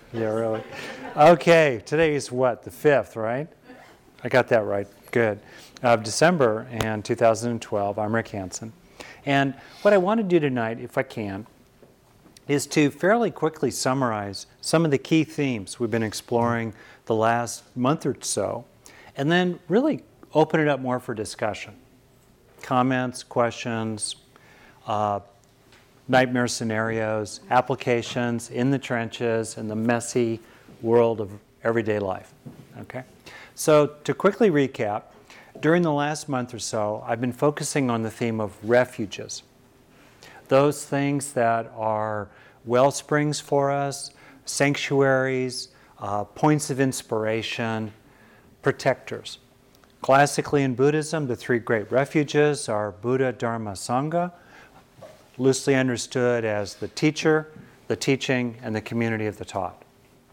Yeah, really. Okay, today is what, the 5th, right? I got that right. Good. Of December and 2012. I'm Rick Hansen. And what I want to do tonight, if I can, is to fairly quickly summarize some of the key themes we've been exploring the last month or so, and then really open it up more for discussion. Comments, questions, nightmare scenarios, applications in the trenches, in the messy world of everyday life. Okay? So to quickly recap, during the last month or so, I've been focusing on the theme of refuges. Those things that are well springs for us, sanctuaries, points of inspiration, protectors. Classically in Buddhism, the three great refuges are Buddha, Dharma, Sangha, loosely understood as the teacher, the teaching, and the community of the taught.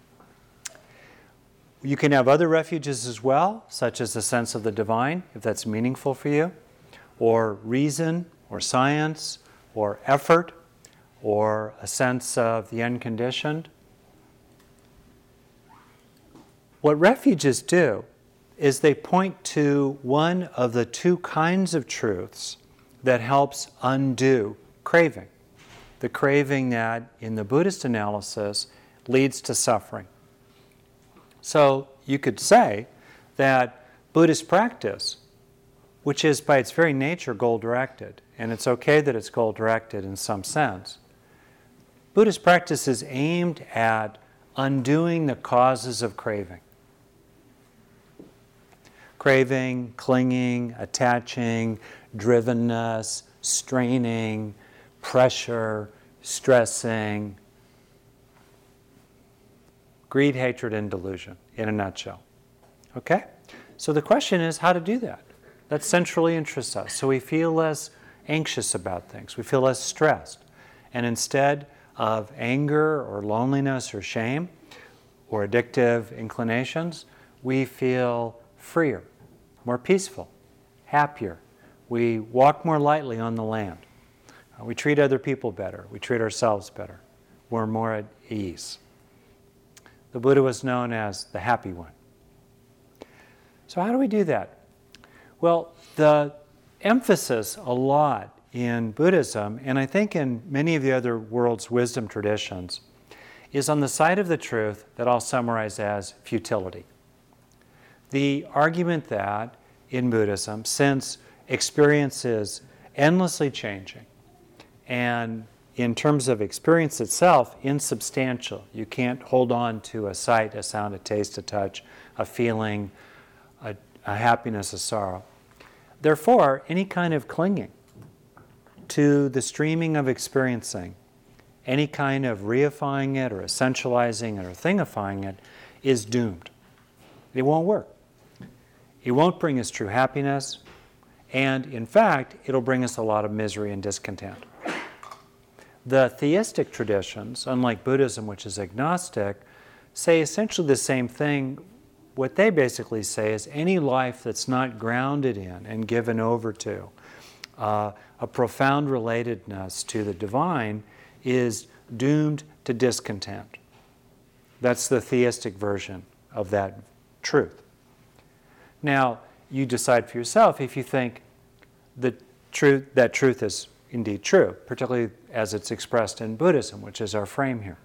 You can have other refuges as well, such as the sense of the divine, if that's meaningful for you, or reason, or science, or effort, or a sense of the unconditioned. What refuges do is they point to one of the two kinds of truths that helps undo craving. The craving that, in the Buddhist analysis, leads to suffering. So you could say that Buddhist practice, which is by its very nature goal-directed, and it's okay that it's goal-directed in some sense, Buddhist practice is aimed at undoing the causes of craving. Craving, clinging, attaching, drivenness, straining, pressure, stressing, greed, hatred, and delusion, in a nutshell. Okay? So the question is how to do that. That centrally interests us. So we feel less anxious about things. We feel less stressed. And instead of anger or loneliness or shame or addictive inclinations, we feel freer, more peaceful, happier. We walk more lightly on the land. We treat other people better. We treat ourselves better. We're more at ease. The Buddha was known as the happy one. So how do we do that? Well, the emphasis a lot in Buddhism, and I think in many of the other world's wisdom traditions, is on the side of the truth that I'll summarize as futility. The argument that in Buddhism, since experience is endlessly changing, and in terms of experience itself, insubstantial. You can't hold on to a sight, a sound, a taste, a touch, a feeling, a happiness, a sorrow. Therefore, any kind of clinging to the streaming of experiencing, any kind of reifying it or essentializing it or thingifying it is doomed. It won't work. It won't bring us true happiness, and in fact, it'll bring us a lot of misery and discontent. The theistic traditions, unlike Buddhism, which is agnostic, say essentially the same thing. What they basically say is any life that's not grounded in and given over to a profound relatedness to the divine is doomed to discontent. That's the theistic version of that truth. Now, you decide for yourself if you think that truth is indeed true, particularly as it's expressed in Buddhism, which is our frame here.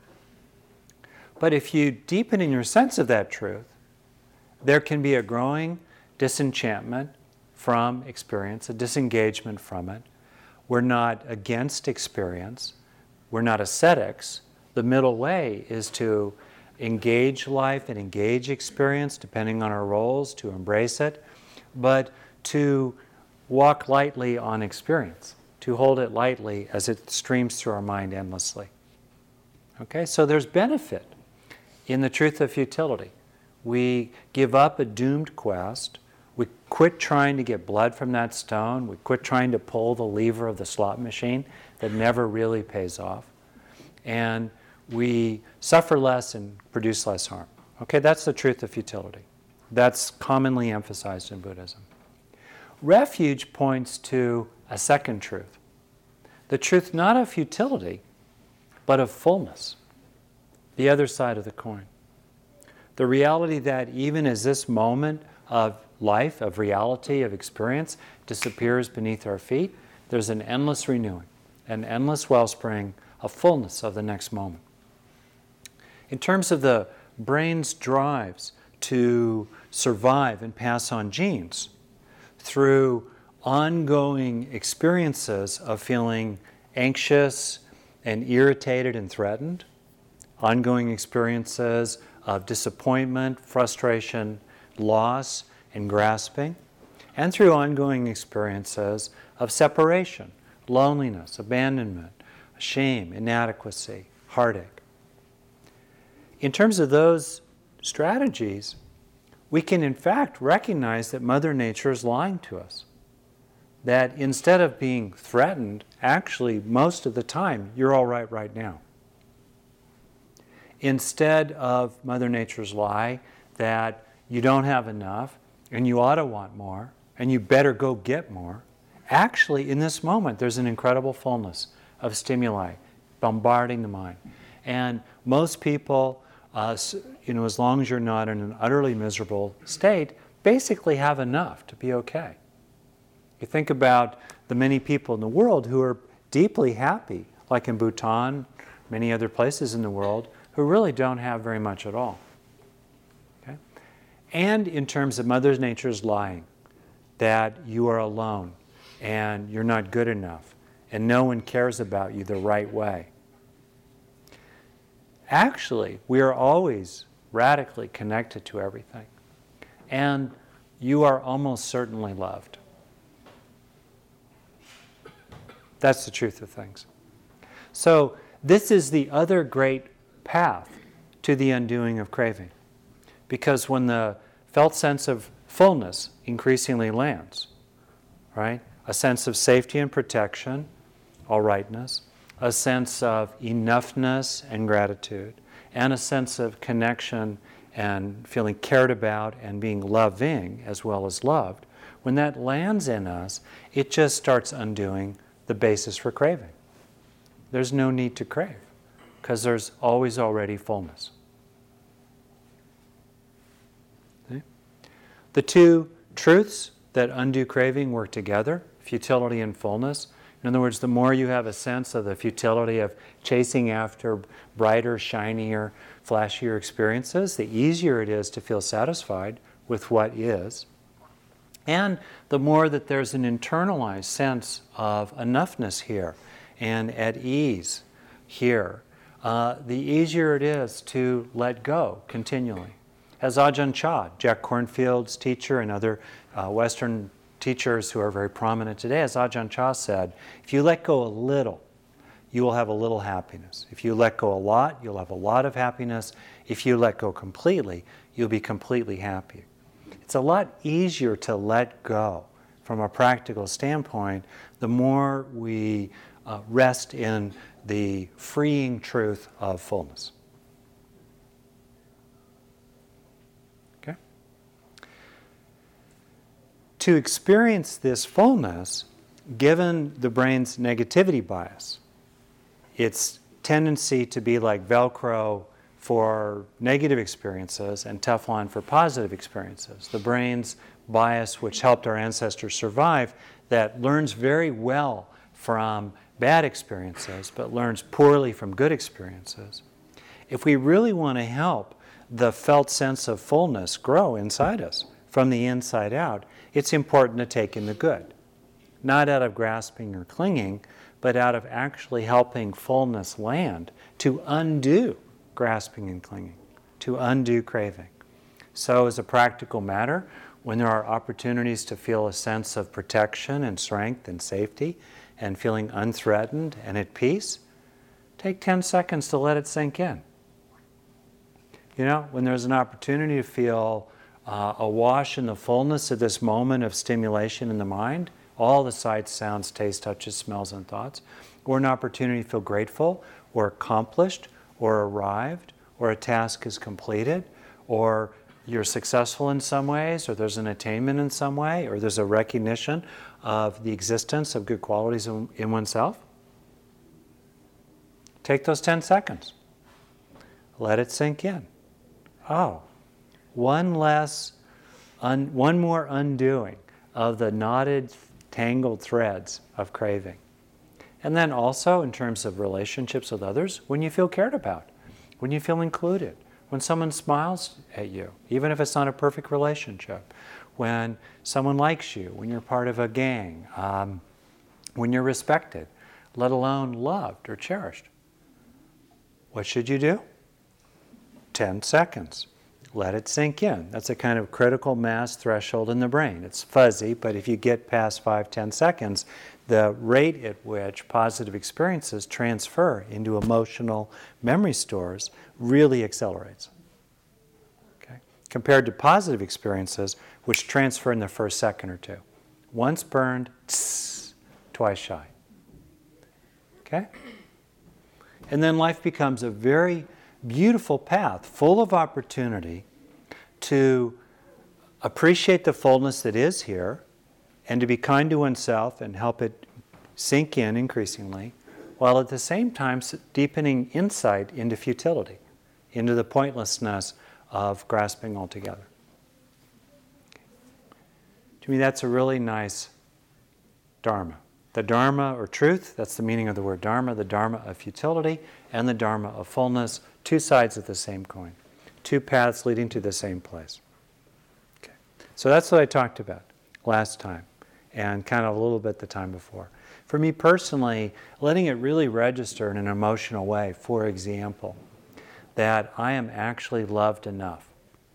But if you deepen in your sense of that truth, there can be a growing disenchantment from experience, a disengagement from it. We're not against experience. We're not ascetics. The middle way is to engage life and engage experience, depending on our roles, to embrace it, but to walk lightly on experience, to hold it lightly as it streams through our mind endlessly. Okay, so there's benefit in the truth of futility. We give up a doomed quest. We quit trying to get blood from that stone. We quit trying to pull the lever of the slot machine that never really pays off. And we suffer less and produce less harm. Okay, that's the truth of futility. That's commonly emphasized in Buddhism. Refuge points to a second truth. The truth not of futility, but of fullness. The other side of the coin. The reality that even as this moment of life, of reality, of experience disappears beneath our feet, there's an endless renewing, an endless wellspring of fullness of the next moment. In terms of the brain's drives to survive and pass on genes, through ongoing experiences of feeling anxious and irritated and threatened, ongoing experiences of disappointment, frustration, loss, and grasping, and through ongoing experiences of separation, loneliness, abandonment, shame, inadequacy, heartache. In terms of those strategies, we can in fact recognize that Mother Nature is lying to us. That instead of being threatened, actually most of the time, you're all right now. Instead of Mother Nature's lie that you don't have enough and you ought to want more and you better go get more, actually in this moment there's an incredible fullness of stimuli bombarding the mind. And most people, as long as you're not in an utterly miserable state, basically have enough to be okay. You think about the many people in the world who are deeply happy, like in Bhutan, many other places in the world, who really don't have very much at all. Okay? And in terms of Mother Nature's lying, that you are alone and you're not good enough and no one cares about you the right way. Actually, we are always radically connected to everything. And you are almost certainly loved. That's the truth of things. So this is the other great path to the undoing of craving. Because when the felt sense of fullness increasingly lands, right? A sense of safety and protection, all rightness, a sense of enoughness and gratitude, and a sense of connection and feeling cared about and being loving as well as loved, when that lands in us, it just starts undoing the basis for craving. There's no need to crave, because there's always already fullness. Okay? The two truths that undo craving work together, futility and fullness. In other words, the more you have a sense of the futility of chasing after brighter, shinier, flashier experiences, the easier it is to feel satisfied with what is. And the more that there's an internalized sense of enoughness here and at ease here, the easier it is to let go continually. As Ajahn Chah, Jack Kornfield's teacher, and other Western teachers who are very prominent today, as Ajahn Chah said, if you let go a little, you will have a little happiness. If you let go a lot, you'll have a lot of happiness. If you let go completely, you'll be completely happy. It's a lot easier to let go from a practical standpoint the more we rest in the freeing truth of fullness. Okay? To experience this fullness, given the brain's negativity bias, its tendency to be like Velcro for negative experiences and Teflon for positive experiences. The brain's bias, which helped our ancestors survive, that learns very well from bad experiences, but learns poorly from good experiences. If we really want to help the felt sense of fullness grow inside us, from the inside out, it's important to take in the good. Not out of grasping or clinging, but out of actually helping fullness land to undo grasping and clinging, to undo craving. So as a practical matter, when there are opportunities to feel a sense of protection and strength and safety and feeling unthreatened and at peace, take 10 seconds to let it sink in. You know, when there's an opportunity to feel awash in the fullness of this moment of stimulation in the mind, all the sights, sounds, tastes, touches, smells, and thoughts, or an opportunity to feel grateful or accomplished or arrived, or a task is completed, or you're successful in some ways, or there's an attainment in some way, or there's a recognition of the existence of good qualities in oneself. Take those 10 seconds. let it sink in. Oh, one more undoing of the knotted, tangled threads of craving. And then also in terms of relationships with others, when you feel cared about, when you feel included, when someone smiles at you, even if it's not a perfect relationship, when someone likes you, when you're part of a gang, when you're respected, let alone loved or cherished. What should you do? 10 seconds. Let it sink in. That's a kind of critical mass threshold in the brain. It's fuzzy, but if you get past 5-10 seconds, the rate at which positive experiences transfer into emotional memory stores really accelerates. Okay? Compared to positive experiences, which transfer in the first second or two. Once burned, twice shy. Okay? And then life becomes a very beautiful path, full of opportunity to appreciate the fullness that is here and to be kind to oneself and help it sink in increasingly, while at the same time deepening insight into futility, into the pointlessness of grasping altogether. To me, that's a really nice Dharma. The Dharma or truth, that's the meaning of the word Dharma, the Dharma of futility and the Dharma of fullness, two sides of the same coin, two paths leading to the same place. Okay. So that's what I talked about last time and kind of a little bit the time before. For me personally, letting it really register in an emotional way, for example, that I am actually loved enough.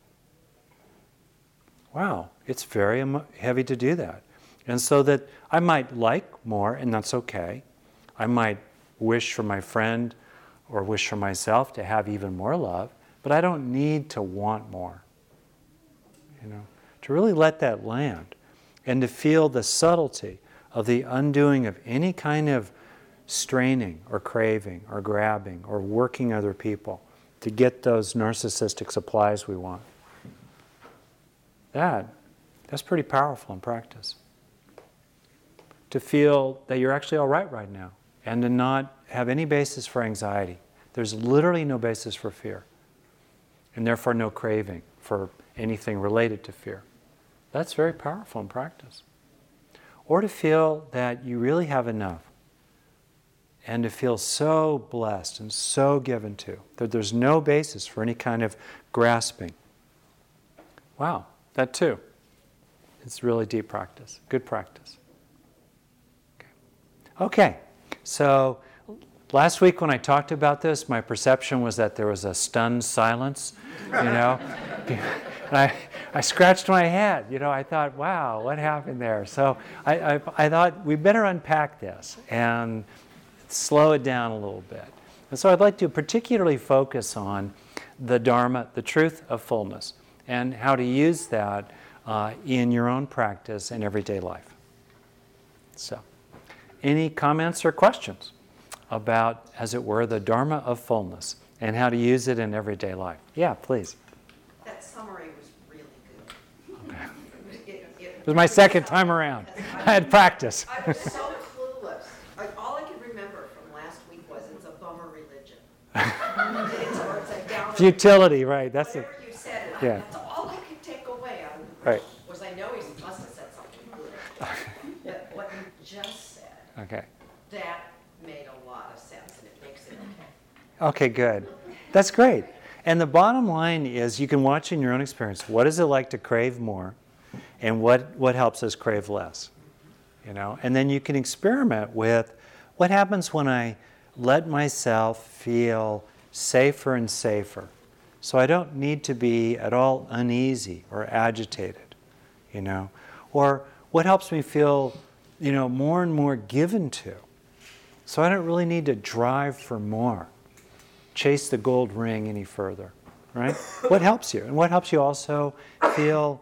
Wow, it's very heavy to do that. And so that I might like more, and that's okay. I might wish for my friend or wish for myself to have even more love, but I don't need to want more. You know, to really let that land and to feel the subtlety of the undoing of any kind of straining or craving or grabbing or working other people to get those narcissistic supplies we want. That's pretty powerful in practice. To feel that you're actually all right now and to not have any basis for anxiety. There's literally no basis for fear and therefore no craving for anything related to fear. That's very powerful in practice. Or to feel that you really have enough and to feel so blessed and so given to that there's no basis for any kind of grasping. Wow, that too. It's really deep practice, good practice. Okay, so last week when I talked about this, my perception was that there was a stunned silence, you know. And I scratched my head, you know. I thought, wow, what happened there? So I thought we better unpack this and slow it down a little bit. And so I'd like to particularly focus on the Dharma, the truth of fullness, and how to use that in your own practice and everyday life. So, any comments or questions about, as it were, the Dharma of fullness and how to use it in everyday life? Yeah, please. That summary was really good. Okay. It was my second time around. I had practice. I was so clueless. All I could remember from last week was it's a bummer religion. It's a down Futility, right? That's it. Whatever you said, Yeah. that's all I could take away. Right. Was I know he must have said something good. But what you just said, Okay. that made a lot of sense, and it makes it okay. Okay, good. That's great. And the bottom line is you can watch in your own experience, what is it like to crave more and what helps us crave less? You know, and then you can experiment with what happens when I let myself feel safer and safer. So I don't need to be at all uneasy or agitated, you know. Or what helps me feel, you know, more and more given to. So I don't really need to drive for more, chase the gold ring any further, right? What helps you? And what helps you also feel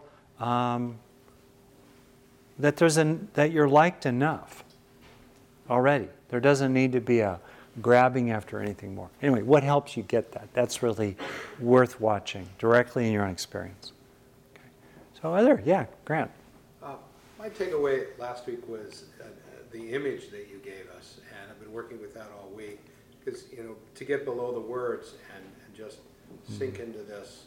that you're liked enough already. There doesn't need to be a grabbing after anything more. Anyway, what helps you get that? That's really worth watching directly in your own experience. Okay. So Grant. My takeaway last week was the image that you gave us, and I've been working with that all week, because, you know, to get below the words and just sink into this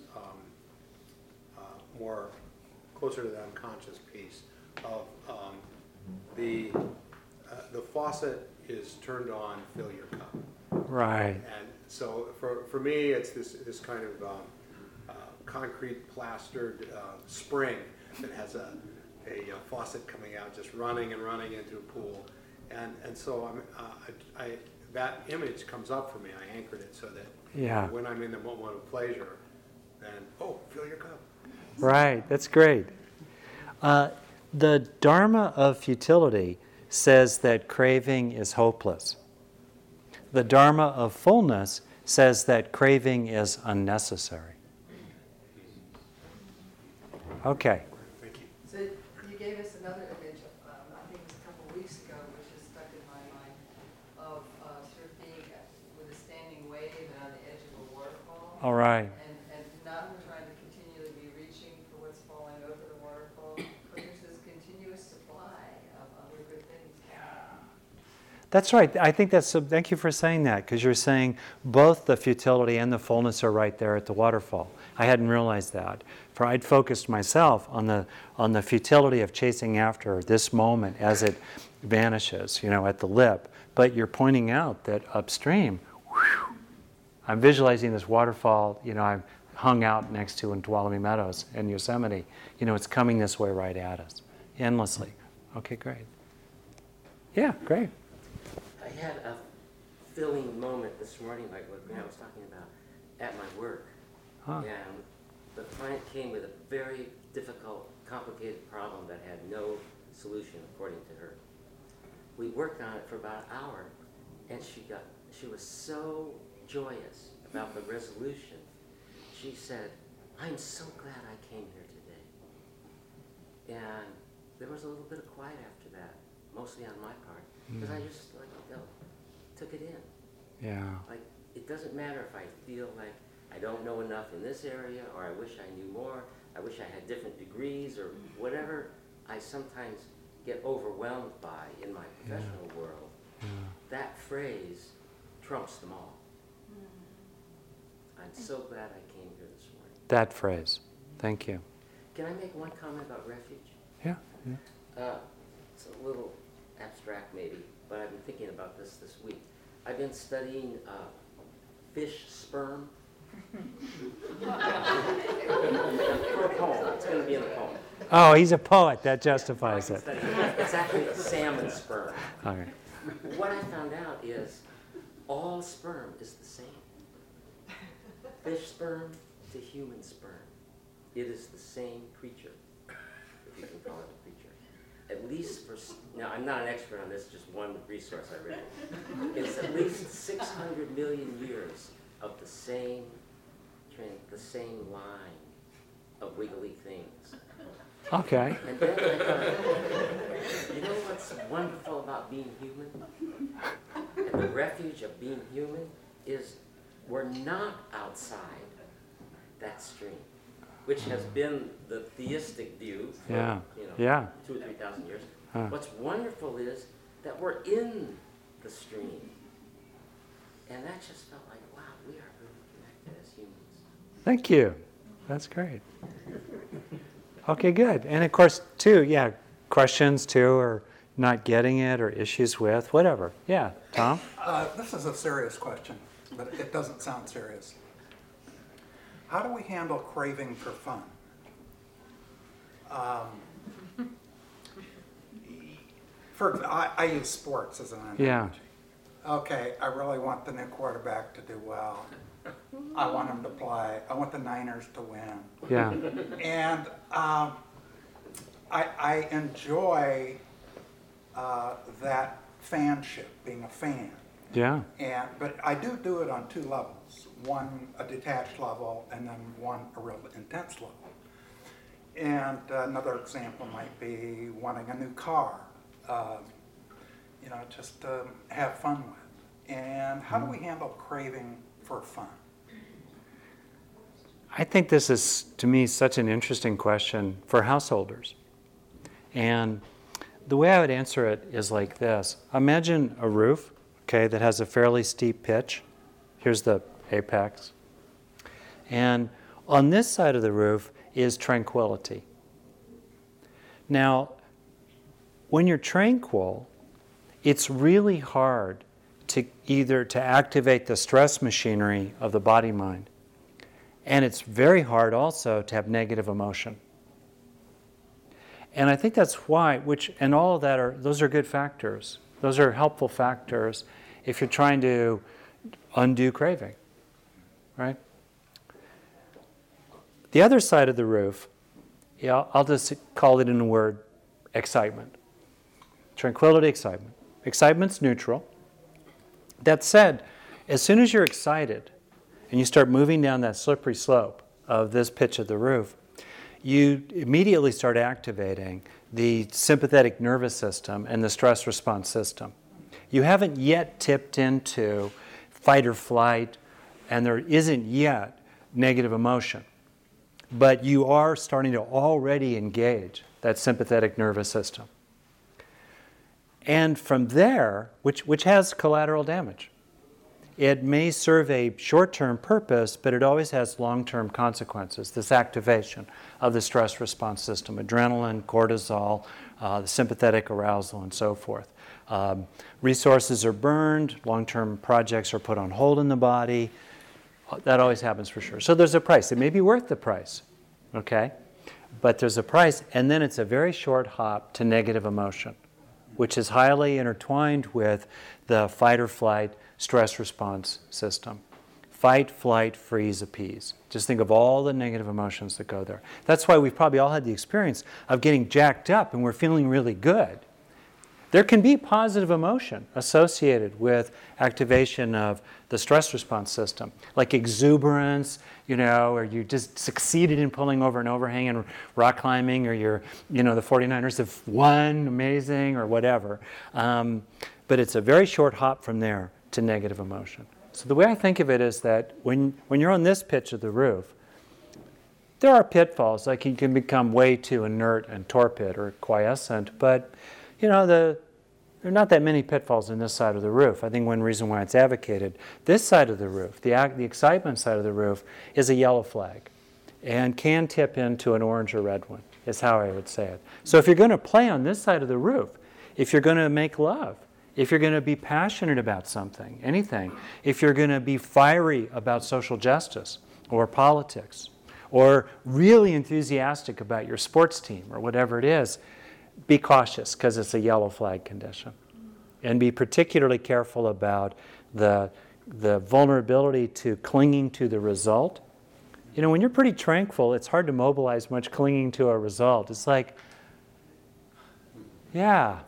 more closer to the unconscious piece of the faucet is turned on, fill your cup. Right. And so for me, it's this kind of concrete plastered spring that has a faucet coming out, just running and running into a pool. And so that image comes up for me. I anchored it so that when I'm in the moment of pleasure, then, fill your cup. Right, that's great. The Dharma of futility says that craving is hopeless. The Dharma of fullness says that craving is unnecessary. Okay. Thank you. So you gave us another image, I think it was a couple of weeks ago, which is stuck in my mind, of sort of being with a standing wave on the edge of a waterfall. All right. And not trying to continually be reaching for what's falling over the waterfall, but there's this continuous supply of other good things. That's right. I think thank you for saying that, because you're saying both the futility and the fullness are right there at the waterfall. I hadn't realized that. For I'd focused myself on the futility of chasing after this moment as it vanishes, at the lip. But you're pointing out that upstream, I'm visualizing this waterfall, I'm hung out next to in Tuolumne Meadows in Yosemite. It's coming this way right at us, endlessly. Okay, great. Yeah, great. I had a filling moment this morning, like what Grant was talking about, at my work. Huh. And the client came with a very difficult, complicated problem that had no solution, according to her. We worked on it for about an hour, and she was so joyous about the resolution. She said, "I'm so glad I came here today." And there was a little bit of quiet after that, mostly on my part, because I just took it in. Yeah. Like, it doesn't matter if I feel like I don't know enough in this area, or I wish I knew more, I wish I had different degrees, or whatever I sometimes get overwhelmed by in my professional world. That phrase trumps them all. I'm so glad I came here this morning. That phrase. Thank you. Can I make one comment about refuge? Yeah. It's a little abstract maybe, but I've been thinking about this week. I've been studying fish sperm. For a poem. It's going to be in a poem. Oh, he's a poet. That justifies it. It's actually salmon sperm. Okay. What I found out is all sperm is the same. Fish sperm to human sperm. It is the same creature, if you can call it a creature. At least now I'm not an expert on this, just one resource I read. It's at least 600 million years of the same line of wiggly things. Okay. And then I thought, you know what's wonderful about being human? And the refuge of being human is we're not outside that stream, which has been the theistic view for 2,000 or 3,000 years. What's wonderful is that we're in the stream. And that just felt like, wow, we are really connected as humans. Thank you. That's great. Okay, good. And of course, too, questions too, or not getting it, or issues with, whatever. Yeah, Tom? This is a serious question, but it doesn't sound serious. How do we handle craving for fun? I use sports as an analogy. Yeah. Okay, I really want the new quarterback to do well. I want him to play. I want the Niners to win. Yeah. And I enjoy that fanship, being a fan. Yeah. But I do it on two levels. One, a detached level, and then one, a real intense level. And another example might be wanting a new car, just to have fun with. And how do we handle craving for fun? I think this is, to me, such an interesting question for householders. And the way I would answer it is like this. Imagine a roof, that has a fairly steep pitch. Here's the apex. And on this side of the roof is tranquility. Now, when you're tranquil, it's really hard to either to activate the stress machinery of the body-mind, and it's very hard also to have negative emotion. And I think that's why, and all of that those are good factors. Those are helpful factors if you're trying to undo craving, right? The other side of the roof, I'll just call it in a word, excitement. Tranquility, excitement. Excitement's neutral. That said, as soon as you're excited and you start moving down that slippery slope of this pitch of the roof, you immediately start activating the sympathetic nervous system and the stress response system. You haven't yet tipped into fight or flight, and there isn't yet negative emotion. But you are starting to already engage that sympathetic nervous system. And from there, which has collateral damage, it may serve a short-term purpose, but it always has long-term consequences, this activation of the stress response system, adrenaline, cortisol, the sympathetic arousal, and so forth. Resources are burned, long-term projects are put on hold in the body. That always happens for sure. So there's a price. It may be worth the price, okay? But there's a price, and then it's a very short hop to negative emotion, which is highly intertwined with the fight or flight stress response system. Fight, flight, freeze, appease. Just think of all the negative emotions that go there. That's why we've probably all had the experience of getting jacked up and we're feeling really good. There can be positive emotion associated with activation of the stress response system, like exuberance, or you just succeeded in pulling over an overhang and rock climbing, or the 49ers have won, amazing, or whatever. But it's a very short hop from there to negative emotion. So the way I think of it is that when you're on this pitch of the roof, there are pitfalls, like you can become way too inert and torpid or quiescent, but there are not that many pitfalls in this side of the roof. I think one reason why it's advocated, this side of the roof, the excitement side of the roof, is a yellow flag and can tip into an orange or red one, is how I would say it. So if you're going to play on this side of the roof, if you're going to make love, if you're going to be passionate about something, anything, if you're going to be fiery about social justice or politics, or really enthusiastic about your sports team or whatever it is, be cautious because it's a yellow flag condition. And be particularly careful about the vulnerability to clinging to the result. When you're pretty tranquil, it's hard to mobilize much clinging to a result. It's like, yeah,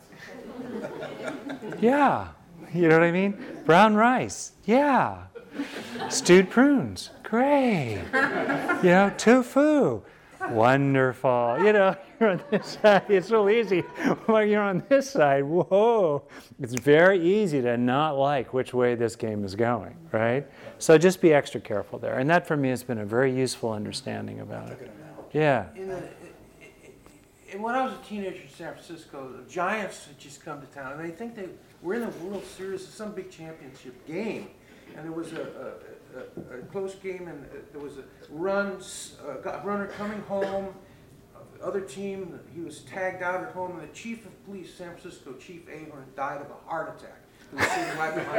you know what I mean? Brown rice, yeah. Stewed prunes, great. Tofu, wonderful. You're on this side, it's so easy. When you're on this side, whoa. It's very easy to not like which way this game is going, right? So just be extra careful there. And that for me has been a very useful understanding about it. Yeah. And when I was a teenager in San Francisco, the Giants had just come to town, and I think they were in the World Series, some big championship game, and there was a close game, and there was a runner coming home. The other team, he was tagged out at home, and the chief of police, San Francisco, Chief Ahern, died of a heart attack. He was sitting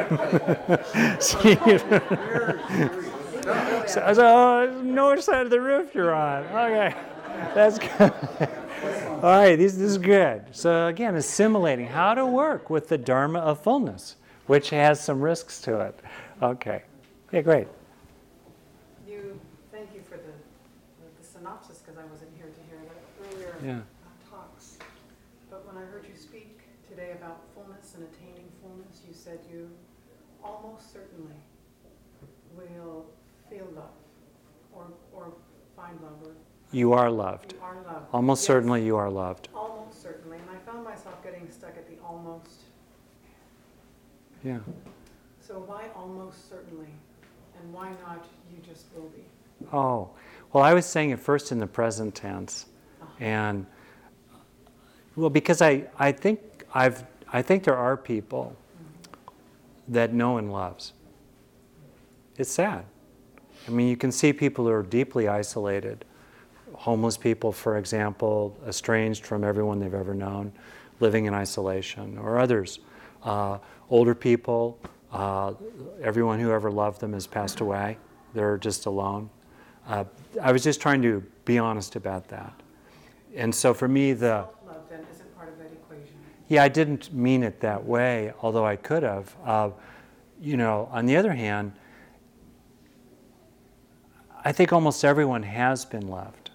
right behind the plate. So north side of the roof you're on. Okay, that's good. All right, this is good. So again, assimilating how to work with the Dharma of fullness, which has some risks to it. Okay. Yeah, great. Thank you for the synopsis, because I wasn't here to hear that earlier talks. But when I heard you speak today about fullness and attaining fullness, you said you almost certainly will feel love or find love. Or you are loved. You are loved. Almost yes. certainly you are loved. Almost certainly. And I found myself getting stuck at the almost. Yeah. So why almost certainly? And why not you just will be? Oh, well, I was saying it first in the present tense. And, well, because I think there are people that no one loves. It's sad. I mean, you can see people who are deeply isolated. Homeless people, for example, estranged from everyone they've ever known, living in isolation, or others. Older people, everyone who ever loved them has passed away. They're just alone. I was just trying to be honest about that. And so for me, Self-love then isn't part of that equation. yeah, I didn't mean it that way, although I could have. On the other hand, I think almost everyone has been loved.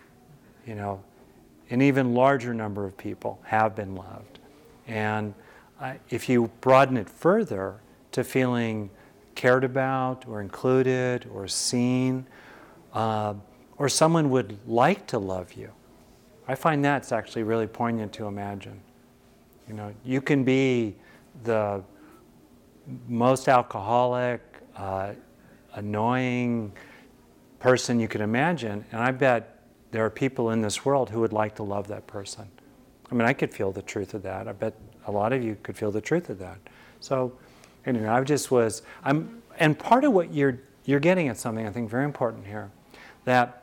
An even larger number of people have been loved. And if you broaden it further to feeling cared about or included or seen, or someone would like to love you, I find that's actually really poignant to imagine. You can be the most alcoholic, annoying person you can imagine, and I bet there are people in this world who would like to love that person. I mean, I could feel the truth of that. I bet a lot of you could feel the truth of that. So, anyway, and part of what you're getting at something I think very important here, that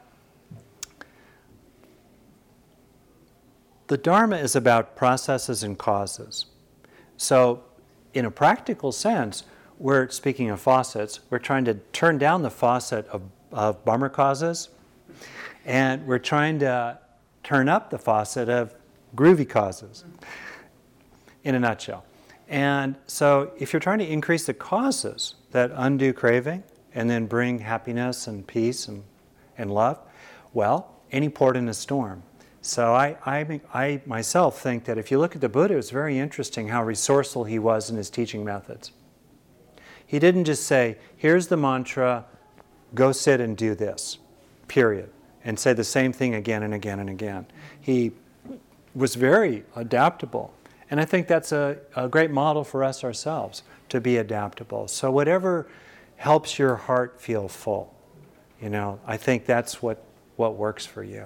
the Dharma is about processes and causes. So, in a practical sense, speaking of faucets, we're trying to turn down the faucet of bummer causes, and we're trying to turn up the faucet of groovy causes, in a nutshell. And so if you're trying to increase the causes that undo craving and then bring happiness and peace and love, well, any port in a storm. So I myself think that if you look at the Buddha, it's very interesting how resourceful he was in his teaching methods. He didn't just say, here's the mantra, go sit and do this, period, and say the same thing again and again and again. He was very adaptable. And I think that's a great model for us ourselves, to be adaptable. So whatever helps your heart feel full, I think that's what works for you.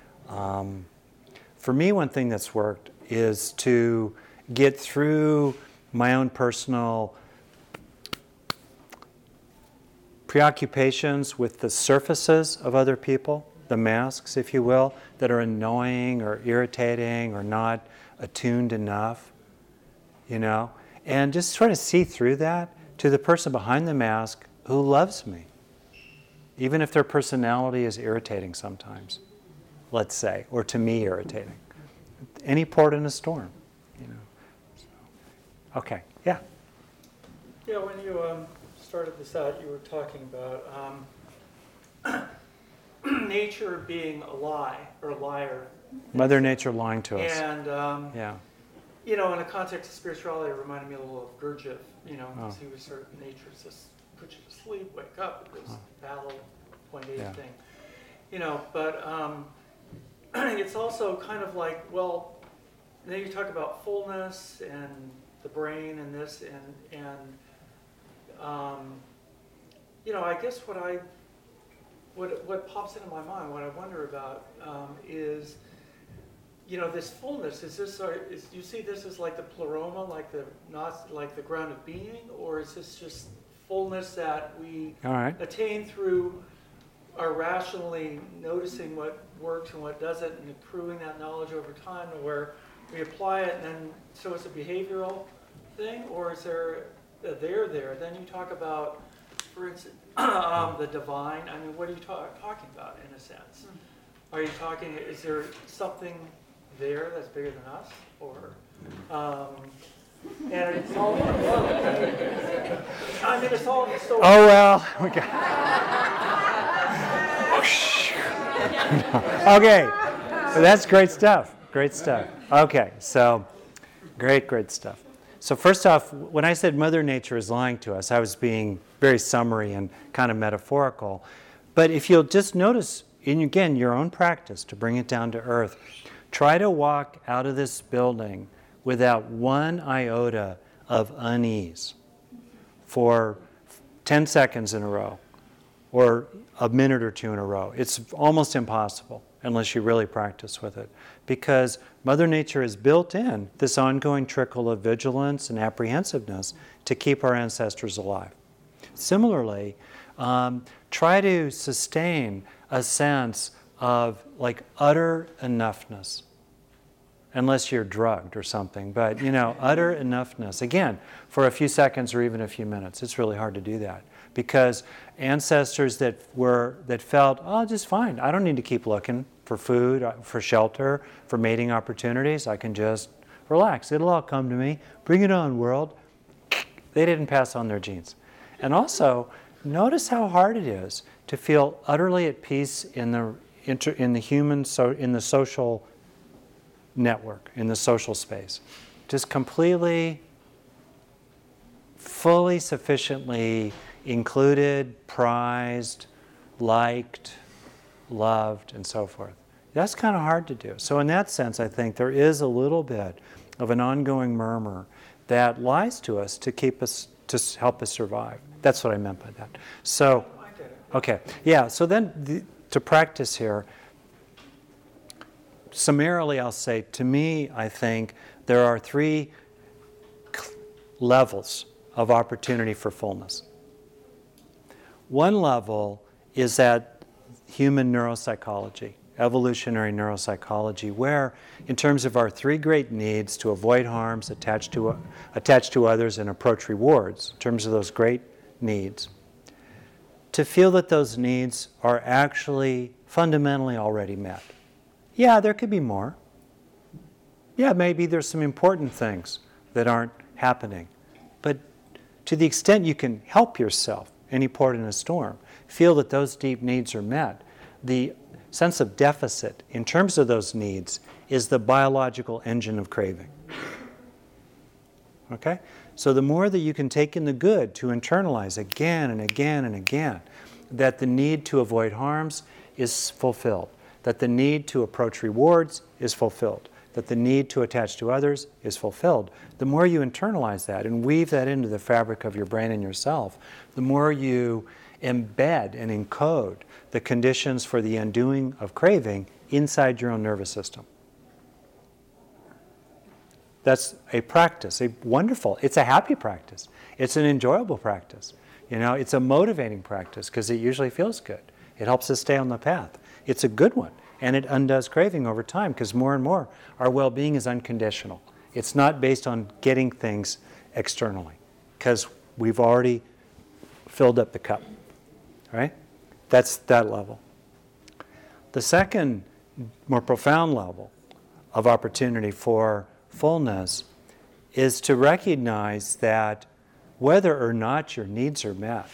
For me, one thing that's worked is to get through my own personal preoccupations with the surfaces of other people, the masks, if you will, that are annoying or irritating or not attuned enough, and just try to see through that to the person behind the mask who loves me, even if their personality is irritating sometimes, let's say, or to me irritating. Any port in a storm, So, okay, yeah. Yeah, when you started this out, you were talking about nature being a lie or a liar. Mother Nature lying to us. And, yeah. in the context of spirituality, it reminded me a little of Gurdjieff, because he was sort of nature's just put you to sleep, wake up, it was battle, point A thing. But it's also kind of like, well, then you talk about fullness and the brain and this, and I guess what pops into my mind, what I wonder about is, this fullness. You see this as like the pleroma, like the ground of being, or is this just fullness that we attain through our rationally noticing what works and what doesn't, and accruing that knowledge over time, to where we apply it, and then so it's a behavioral thing, or is there a there? Then you talk about, for instance, the divine. I mean, what are you talking about in a sense? Are you talking? Is there something there that's bigger than us, or? And it's all. I mean, it's all so. Oh well. Okay, so that's great stuff. Great stuff. Okay, so great stuff. So first off, when I said Mother Nature is lying to us, I was being very summary and kind of metaphorical. But if you'll just notice, again, your own practice to bring it down to earth, try to walk out of this building without one iota of unease for 10 seconds in a row or a minute or two in a row. It's almost impossible unless you really practice with it, because Mother Nature has built in this ongoing trickle of vigilance and apprehensiveness to keep our ancestors alive. Similarly, try to sustain a sense of like utter enoughness. Unless you're drugged or something, but utter enoughness. Again, for a few seconds or even a few minutes, it's really hard to do that because ancestors that felt, oh, just fine. I don't need to keep looking for food, for shelter, for mating opportunities. I can just relax. It'll all come to me. Bring it on, world. They didn't pass on their genes. And also, notice how hard it is to feel utterly at peace in the social network, in the social space. Just completely, fully, sufficiently included, prized, liked, loved, and so forth. That's kind of hard to do. So in that sense, I think there is a little bit of an ongoing murmur that lies to us to keep us, to help us survive. That's what I meant by that. So, okay, yeah, so then to practice here, summarily, I'll say, to me, I think there are 3 levels of opportunity for fullness. One level is at human neuropsychology, evolutionary neuropsychology, where, in terms of our 3 great needs to avoid harms, attach to others, and approach rewards, in terms of those great needs, to feel that those needs are actually fundamentally already met. Yeah, there could be more. Yeah, maybe there's some important things that aren't happening. But to the extent you can help yourself, any port in a storm, feel that those deep needs are met, the sense of deficit in terms of those needs is the biological engine of craving. Okay? So the more that you can take in the good to internalize again and again and again, that the need to avoid harms is fulfilled, that the need to approach rewards is fulfilled, that the need to attach to others is fulfilled. The more you internalize that and weave that into the fabric of your brain and yourself, the more you embed and encode the conditions for the undoing of craving inside your own nervous system. That's a practice, it's a happy practice. It's an enjoyable practice. It's a motivating practice because it usually feels good. It helps us stay on the path. It's a good one, and it undoes craving over time because more and more our well-being is unconditional. It's not based on getting things externally because we've already filled up the cup, right? That's that level. The second, more profound level of opportunity for fullness is to recognize that whether or not your needs are met,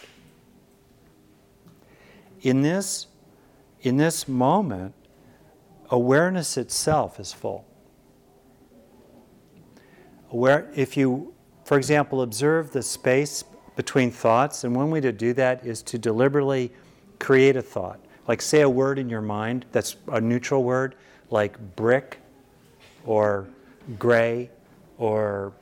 in this moment, awareness itself is full. If you, for example, observe the space between thoughts, and one way to do that is to deliberately create a thought. Like say a word in your mind that's a neutral word, like brick or gray or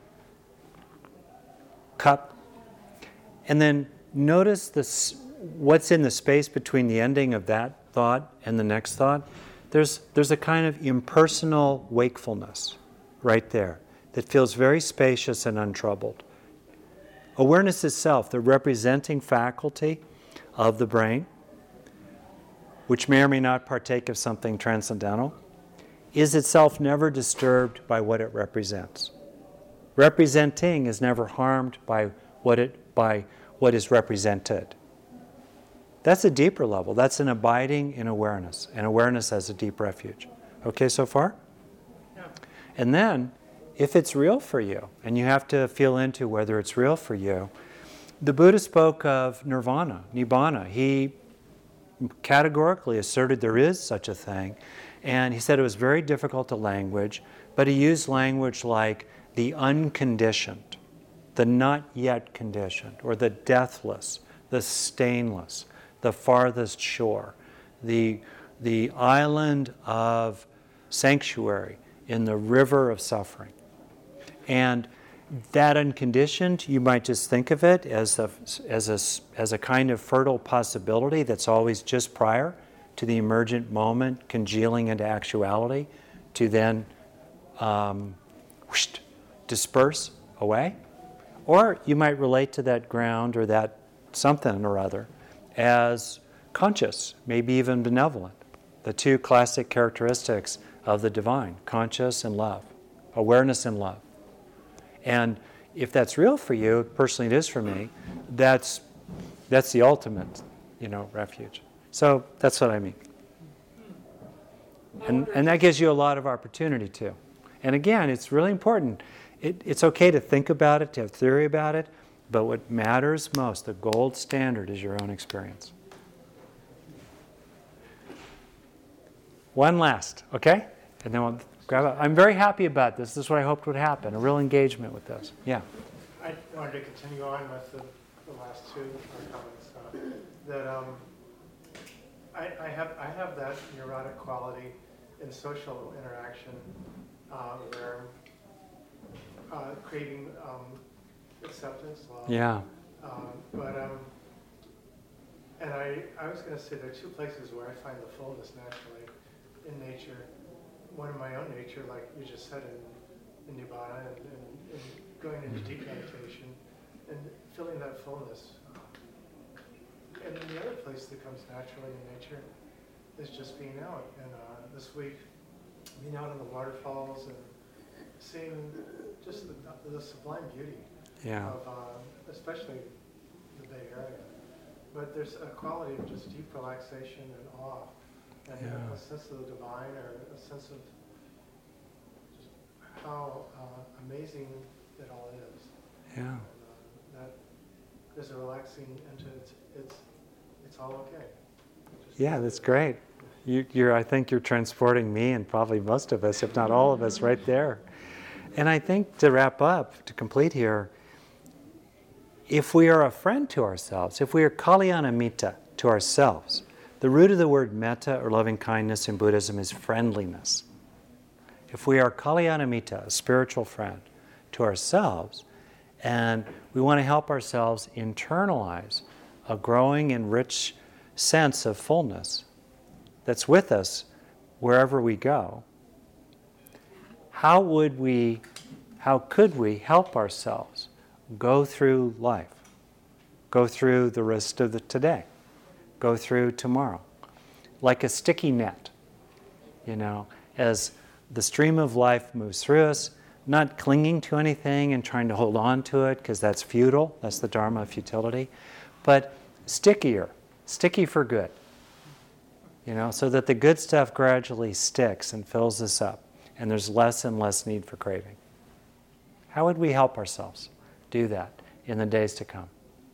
cup. And then notice what's in the space between the ending of that thought and the next thought. There's a kind of impersonal wakefulness right there that feels very spacious and untroubled. Awareness itself, the representing faculty of the brain, which may or may not partake of something transcendental, is itself never disturbed by what it represents. Representing is never harmed by what is represented. That's a deeper level. That's an abiding in awareness, and awareness as a deep refuge. Okay so far? Yeah. And then, if it's real for you, and you have to feel into whether it's real for you, the Buddha spoke of nirvana, nibbana. He categorically asserted there is such a thing, and he said it was very difficult to language, but he used language like the unconditioned, the not yet conditioned, or the deathless, the stainless, the farthest shore, the island of sanctuary in the river of suffering. And that unconditioned, you might just think of it as a kind of fertile possibility that's always just prior to the emergent moment congealing into actuality to then disperse away. Or you might relate to that ground or that something or other as conscious, maybe even benevolent. The two classic characteristics of the divine, conscious and love, awareness and love. And if that's real for you, personally it is for me, that's the ultimate, refuge. So that's what I mean. And that gives you a lot of opportunity too. And again, it's really important. It's okay to think about it, to have theory about it, but what matters most, the gold standard, is your own experience. One last, okay? And then we'll grab it. I'm very happy about this. This is what I hoped would happen, a real engagement with this. Yeah. I wanted to continue on with the last two comments. I have that neurotic quality in social interaction where craving acceptance, love. Yeah. And I was going to say there are two places where I find the fullness naturally in nature. One in my own nature, like you just said, in Nibbana, and going into deep meditation, and feeling that fullness. And then the other place that comes naturally in nature is just being out. And this week, being out in the waterfalls and seeing just the sublime beauty of especially the Bay Area. But there's a quality of just deep relaxation and awe, and a sense of the divine, or a sense of just how amazing it all is. Yeah. And, that there's a relaxing into it's all okay. That's great. I think you're transporting me and probably most of us, if not all of us, right there. And I think to wrap up, to complete here, if we are a friend to ourselves, if we are kalyanamitta to ourselves, the root of the word metta or loving kindness in Buddhism is friendliness. If we are kalyanamitta, a spiritual friend to ourselves, and we want to help ourselves internalize a growing and rich sense of fullness that's with us wherever we go, how could we help ourselves go through life, go through the rest of the today, go through tomorrow, like a sticky net, as the stream of life moves through us, not clinging to anything and trying to hold on to it, because that's futile, that's the dharma of futility, but sticky for good, so that the good stuff gradually sticks and fills us up, and there's less and less need for craving. How would we help ourselves do that in the days to come?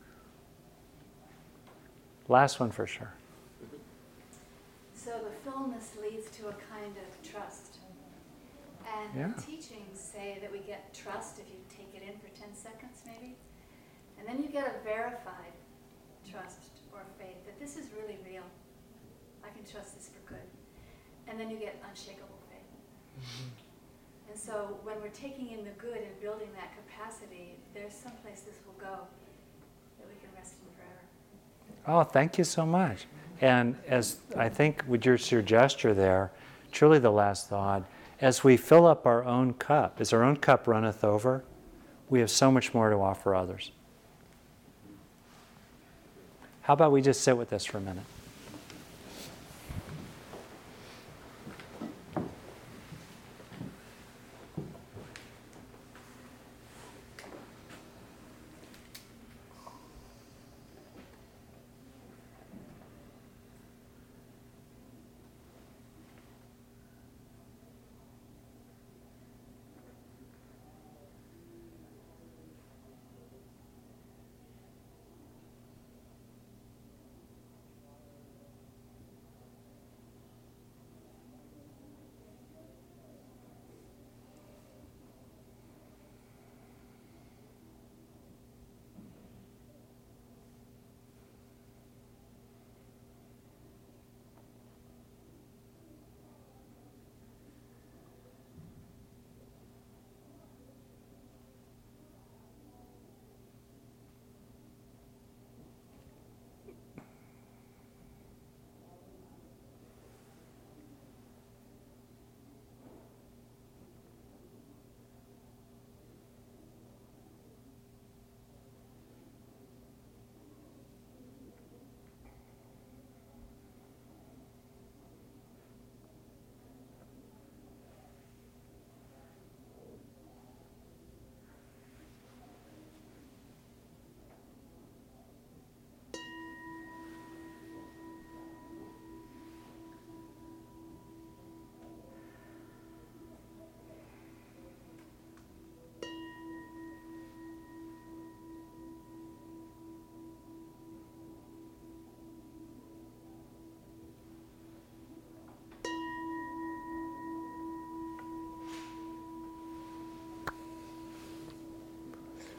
Last one for sure. So the fullness leads to a kind of trust. And the teachings say that we get trust if you take it in for 10 seconds maybe. And then you get a verified trust or faith that this is really real. I can trust this for good. And then you get unshakable faith. Mm-hmm. And so when we're taking in the good and building that capacity, there's someplace this will go that we can rest in forever. Oh, thank you so much. And as I think with your gesture there, truly the last thought, as we fill up our own cup, as our own cup runneth over, we have so much more to offer others. How about we just sit with this for a minute?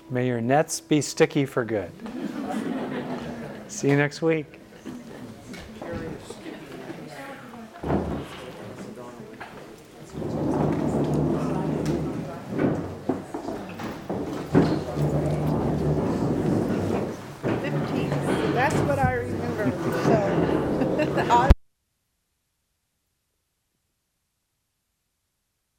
May your nets be sticky for good. See you next week.